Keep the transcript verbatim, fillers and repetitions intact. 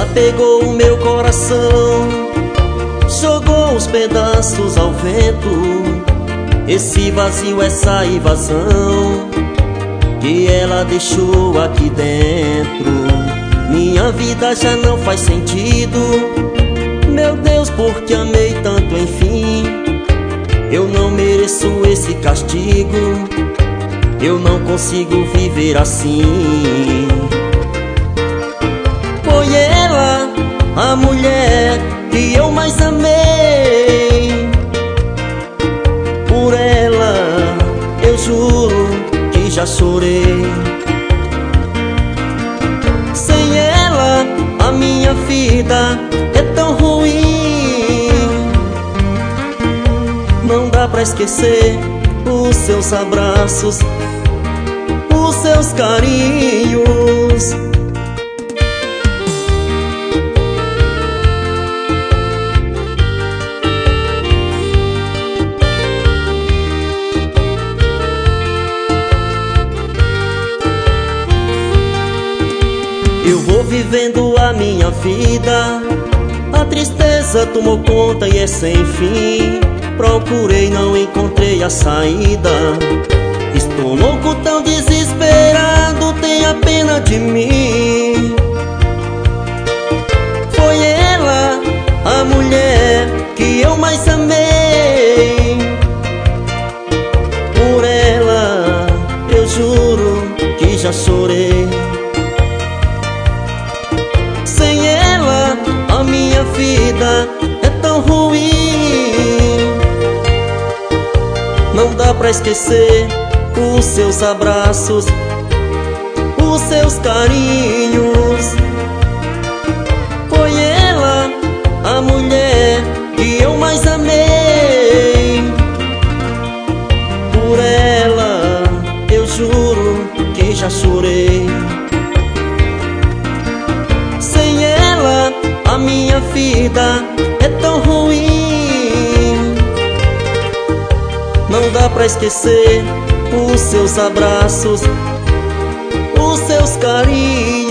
Ela pegou o meu coração, jogou os pedaços ao vento. Esse vazio, essa invasão que ela deixou aqui dentro. Minha vida já não faz sentido. Meu Deus, porque amei tanto, enfim. Eu não mereço esse castigo. Eu não consigo viver assim. Foi ela a mulher que eu mais amei. Por ela eu juro que já chorei. Sem ela a minha vida é tão ruim. Não dá pra esquecer os seus abraços, os seus carinhos. Eu vou vivendo a minha vida, a tristeza tomou conta e é sem fim. Procurei, não encontrei a saída. Estou louco, tão desesperado, tenha pena de mim. Foi ela a mulher que eu mais amei. Por ela eu juro que já chorei. Sem ela a minha vida é tão ruim. Não dá pra esquecer os seus abraços, os seus carinhos. Foi ela a mulher que eu mais amei. Por ela eu juro que já chorei. Sem ela a minha vida é tão ruim. Não dá pra esquecer os seus abraços, os seus carinhos.